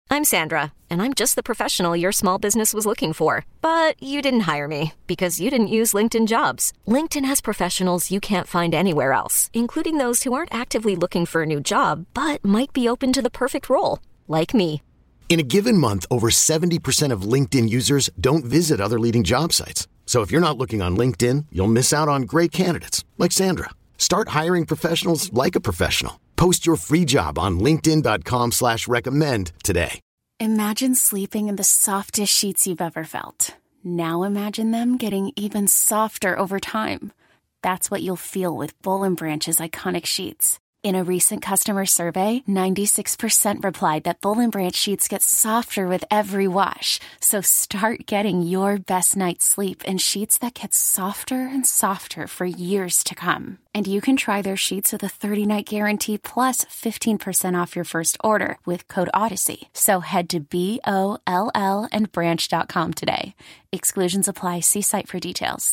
I'm Sandra, and I'm just the professional your small business was looking for. But you didn't hire me because you didn't use LinkedIn Jobs. LinkedIn has professionals you can't find anywhere else, including those who aren't actively looking for a new job, but might be open to the perfect role, like me. In a given month, over 70% of LinkedIn users don't visit other leading job sites. So if you're not looking on LinkedIn, you'll miss out on great candidates like Sandra. Start hiring professionals like a professional. Post your free job on linkedin.com/recommend today. Imagine sleeping in the softest sheets you've ever felt. Now imagine them getting even softer over time. That's what you'll feel with Boll & Branch's iconic sheets. In a recent customer survey, 96% replied that Boll & Branch sheets get softer with every wash. So start getting your best night's sleep in sheets that get softer and softer for years to come. And you can try their sheets with a 30-night guarantee plus 15% off your first order with code Odyssey. So head to BOLL and branch.com today. Exclusions apply. See site for details.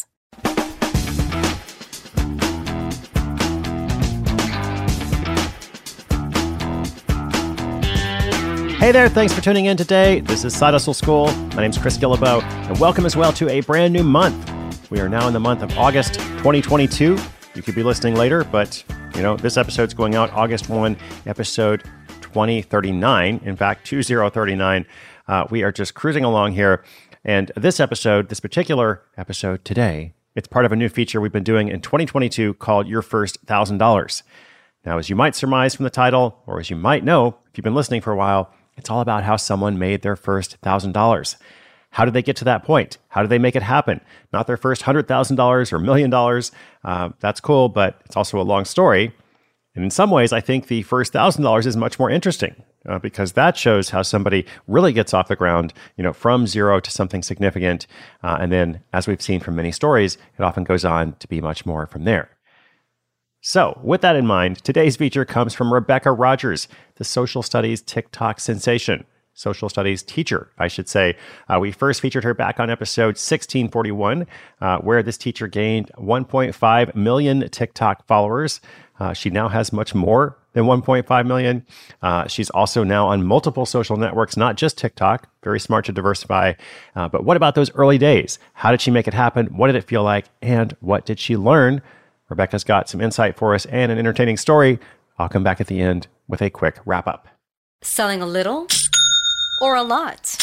Hey there, thanks for tuning in today. This is Side Hustle School. My name's Chris Guillebeau, and welcome as well to a brand new month. We are now in the month of August 2022. You could be listening later, but this episode's going out August 1, episode 2039. In fact, 2039. We are just cruising along here. And this particular episode today, it's part of a new feature we've been doing in 2022 called Your First $1,000. Now, as you might surmise from the title, or as you might know, if you've been listening for a while, it's all about how someone made their first $1,000. How did they get to that point? How did they make it happen? Not their first $100,000 or $1 million. That's cool, but it's also a long story. And in some ways, I think the first $1,000 is much more interesting because that shows how somebody really gets off the ground, from zero to something significant. And then, as we've seen from many stories, it often goes on to be much more from there. So, with that in mind, today's feature comes from Rebecca Rogers, the social studies TikTok sensation. Social studies teacher, I should say. We first featured her back on episode 1641, where this teacher gained 1.5 million TikTok followers. She now has much more than 1.5 million. She's also now on multiple social networks, not just TikTok. Very smart to diversify. But what about those early days? How did she make it happen? What did it feel like? And what did she learn? Rebecca's got some insight for us and an entertaining story. I'll come back at the end with a quick wrap-up. Selling a little or a lot?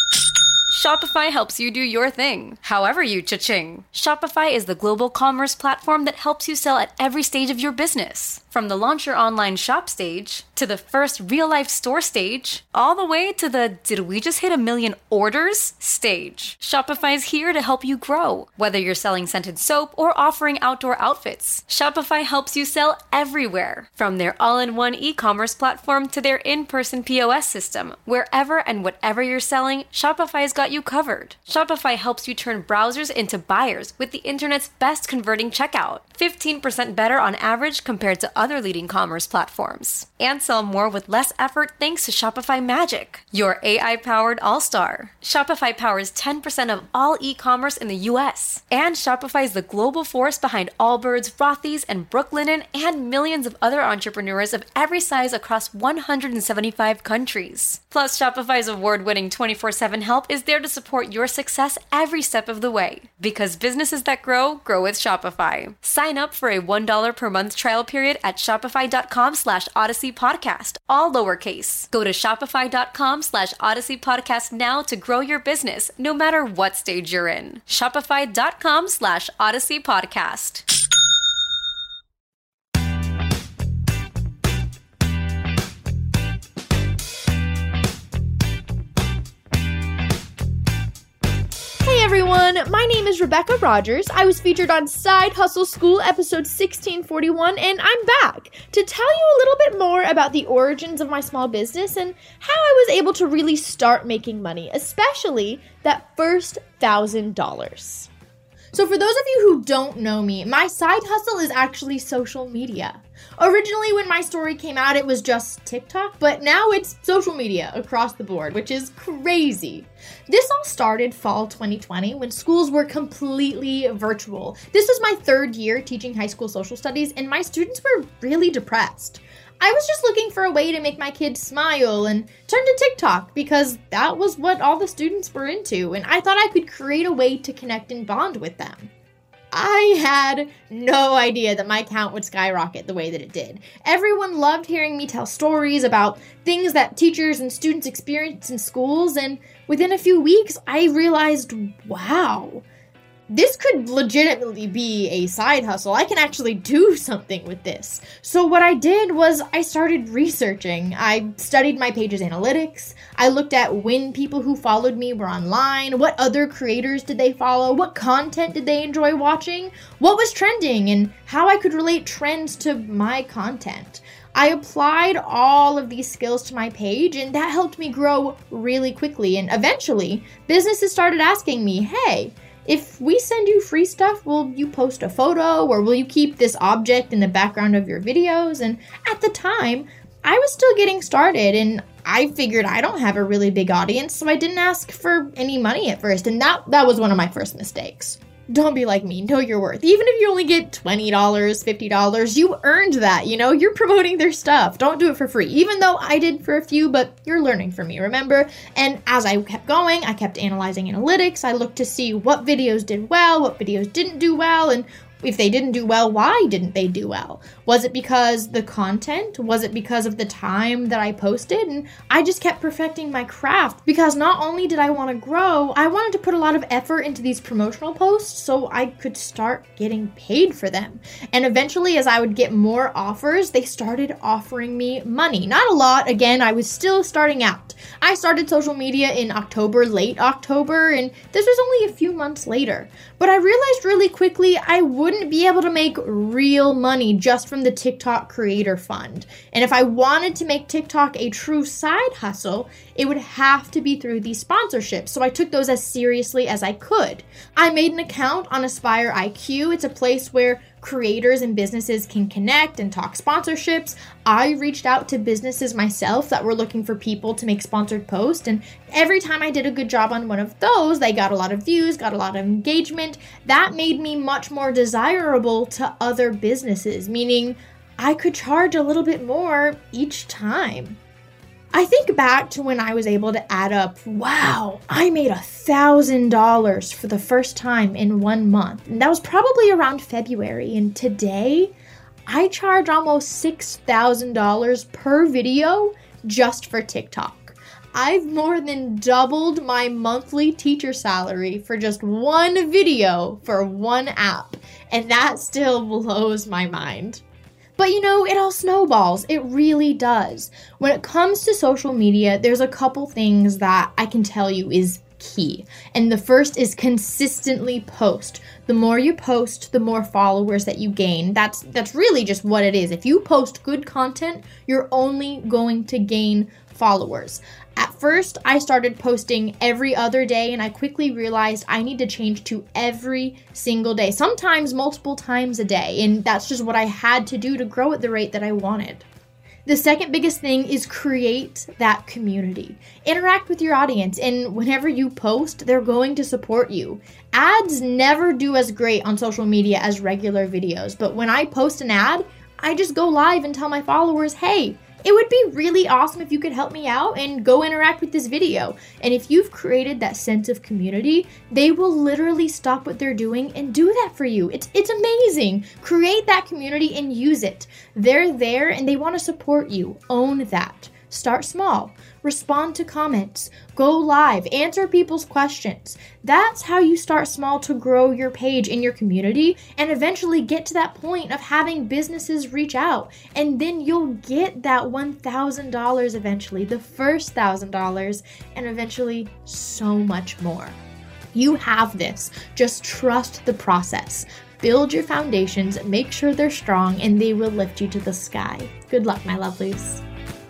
Shopify helps you do your thing, however you cha-ching. Shopify is the global commerce platform that helps you sell at every stage of your business. From the launch your online shop stage, to the first real-life store stage, all the way to the did we just hit 1 million orders stage. Shopify is here to help you grow. Whether you're selling scented soap or offering outdoor outfits, Shopify helps you sell everywhere. From their all-in-one e-commerce platform to their in-person POS system, wherever and whatever you're selling, Shopify's got you covered. Shopify helps you turn browsers into buyers with the internet's best converting checkout. 15% better on average compared to other leading commerce platforms. And sell more with less effort thanks to Shopify Magic, your AI-powered all-star. Shopify powers 10% of all e-commerce in the US. And Shopify is the global force behind Allbirds, Rothy's, and Brooklinen, and millions of other entrepreneurs of every size across 175 countries. Plus, Shopify's award-winning 24/7 help is there to support your success every step of the way. Because businesses that grow, grow with Shopify. Sign up for a $1 per month trial period at shopify.com/Odyssey Podcast, all lowercase. Go to shopify.com/Odyssey Podcast now to grow your business, no matter what stage you're in. Shopify.com/Odyssey Podcast. Hey everyone, my name is Rebecca Rogers. I was featured on Side Hustle School episode 1641, and I'm back to tell you a little bit more about the origins of my small business and how I was able to really start making money, especially that first $1,000. So for those of you who don't know me, my side hustle is actually social media. Originally, when my story came out, it was just TikTok, but now it's social media across the board, which is crazy. This all started fall 2020 when schools were completely virtual. This was my third year teaching high school social studies, and my students were really depressed. I was just looking for a way to make my kids smile and turned to TikTok because that was what all the students were into, and I thought I could create a way to connect and bond with them. I had no idea that my account would skyrocket the way that it did. Everyone loved hearing me tell stories about things that teachers and students experience in schools, and within a few weeks, I realized, wow, this could legitimately be a side hustle. I can actually do something with this. So what I did was I started researching. I studied my page's analytics. I looked at when people who followed me were online, what other creators did they follow, what content did they enjoy watching, what was trending, and how I could relate trends to my content. I applied all of these skills to my page, and that helped me grow really quickly. And eventually, businesses started asking me, hey, if we send you free stuff, will you post a photo or will you keep this object in the background of your videos? And at the time, I was still getting started and I figured I don't have a really big audience, so I didn't ask for any money at first. And that was one of my first mistakes. Don't be like me. Know your worth. Even if you only get $20, $50, you earned that, You're promoting their stuff. Don't do it for free. Even though I did for a few, but you're learning from me, remember? And as I kept going, I kept analyzing analytics. I looked to see what videos did well, what videos didn't do well, and if they didn't do well, why didn't they do well? Was it because the content? Was it because of the time that I posted? And I just kept perfecting my craft because not only did I want to grow, I wanted to put a lot of effort into these promotional posts so I could start getting paid for them. And eventually, as I would get more offers, they started offering me money. Not a lot. Again, I was still starting out. I started social media in October, late October, and this was only a few months later. But I realized really quickly I wouldn't be able to make real money just from the TikTok Creator Fund. And if I wanted to make TikTok a true side hustle, it would have to be through these sponsorships. So I took those as seriously as I could. I made an account on Aspire IQ. It's a place where creators and businesses can connect and talk sponsorships. I reached out to businesses myself that were looking for people to make sponsored posts, and every time I did a good job on one of those, they got a lot of views, got a lot of engagement. That made me much more desirable to other businesses, meaning I could charge a little bit more each time. I think back to when I was able to add up, wow, I made $1,000 for the first time in 1 month. And that was probably around February. And today, I charge almost $6,000 per video just for TikTok. I've more than doubled my monthly teacher salary for just one video for one app. And that still blows my mind. But it all snowballs. It really does. When it comes to social media, there's a couple things that I can tell you is key. And the first is consistently post. The more you post, the more followers that you gain. That's really just what it is. If you post good content, you're only going to gain followers. At first, I started posting every other day, and I quickly realized I need to change to every single day, sometimes multiple times a day, and that's just what I had to do to grow at the rate that I wanted. The second biggest thing is create that community. Interact with your audience, and whenever you post, they're going to support you. Ads never do as great on social media as regular videos, but when I post an ad, I just go live and tell my followers, hey, it would be really awesome if you could help me out and go interact with this video. And if you've created that sense of community, they will literally stop what they're doing and do that for you. It's amazing. Create that community and use it. They're there and they want to support you. Own that. Start small. Respond to comments. Go live. Answer people's questions. That's how you start small to grow your page in your community and eventually get to that point of having businesses reach out. And then you'll get that $1,000 eventually, the first $1,000, and eventually so much more. You have this. Just trust the process. Build your foundations, make sure they're strong, and they will lift you to the sky. Good luck, my lovelies.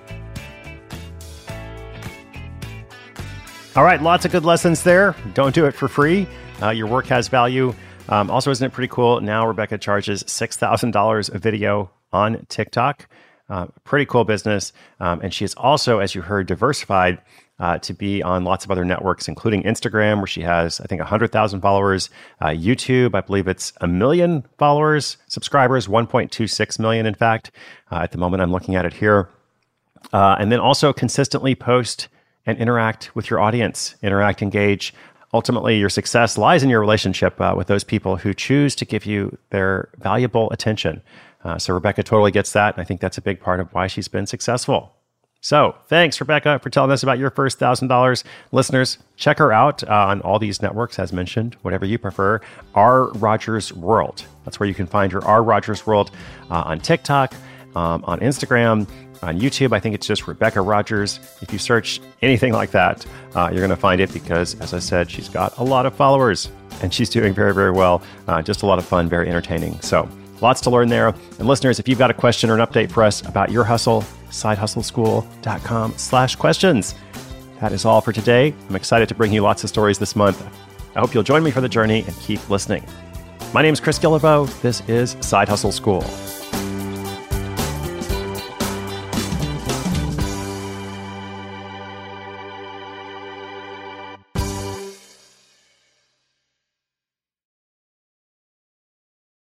All right, lots of good lessons there. Don't do it for free. Your work has value. Also, isn't it pretty cool? Now Rebecca charges $6,000 a video on TikTok. Pretty cool business. And she is also, as you heard, diversified to be on lots of other networks, including Instagram, where she has, I think, 100,000 followers. YouTube, I believe it's 1 million followers, subscribers, 1.26 million, in fact. At the moment, I'm looking at it here. And then also consistently post and interact with your audience. Interact, engage. Ultimately, your success lies in your relationship with those people who choose to give you their valuable attention. So Rebecca totally gets that, and I think that's a big part of why she's been successful. So thanks, Rebecca, for telling us about your first $1,000. Listeners, check her out on all these networks, as mentioned, whatever you prefer. R. Rogers World. That's where you can find her. R. Rogers World on TikTok, on Instagram, on YouTube. I think it's just Rebecca Rogers. If you search anything like that, you're going to find it because, as I said, she's got a lot of followers and she's doing very, very well. Just a lot of fun, very entertaining. So lots to learn there. And listeners, if you've got a question or an update for us about your hustle, sidehustleschool.com/questions. That is all for today. I'm excited to bring you lots of stories this month. I hope you'll join me for the journey and keep listening. My name is Chris Guillebeau. This is Side Hustle School.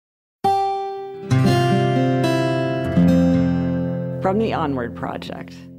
From the Onward Project.